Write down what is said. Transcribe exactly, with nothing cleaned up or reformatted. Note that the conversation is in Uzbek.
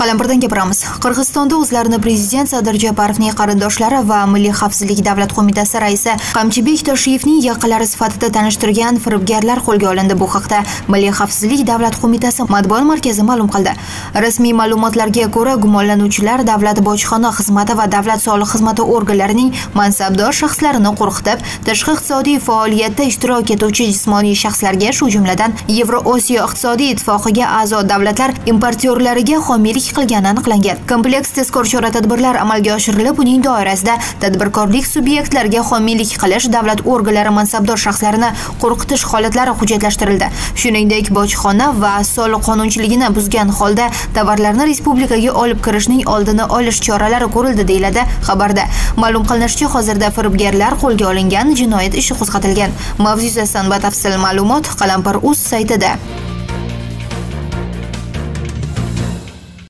Qalampirdan gapiramiz. Qirg'izistonda o'zlarini prezident Sadir Japarovning qarindoshlari va Milliy xavfsizlik davlat qo'mitasi raisi Qamchibek Toshiyevning yaqinlari sifatida tanishtirgan firibgarlar qo'lga olindi. Bu haqda Milliy xavfsizlik davlat qo'mitasi matbuot markazi ma'lum qildi. Rasmiy ma'lumotlarga ko'ra, gumonlanuvchilar davlat bojxona xizmati va davlat soliq xizmati organlarining mansabdor shaxslarini qo'rqitib, tashqi iqtisodiy faoliyatda ishtirok etuvchi jismoniy shaxslarga, shu jumladan Yevroosiyo iqtisodiy ittifoqiga a'zo davlatlar importyorlariga homiylik qilgani aniqlangan. Kompleks tezkor chora-tadbirlar amalga oshirilib, uning doirasida tadbirkorlik subyektlariga homiylik qilish, davlat organlari mansabdor shaxslarini qo'rqitish holatlari hujjatlashtirildi. Shuningdek, bojxona va soliq qonunchiligini buzgan holda tovarlarni respublikaga olib kirishning oldini olish choralari ko'rildi, deyiladi xabarda. Ma'lum qilinishicha, hozirda firibgarlar qo'lga olingan, jinoyat ishi qo'zg'atilgan. Mavzu yuzasidan batafsil ma'lumot Qalampir.uz saytida.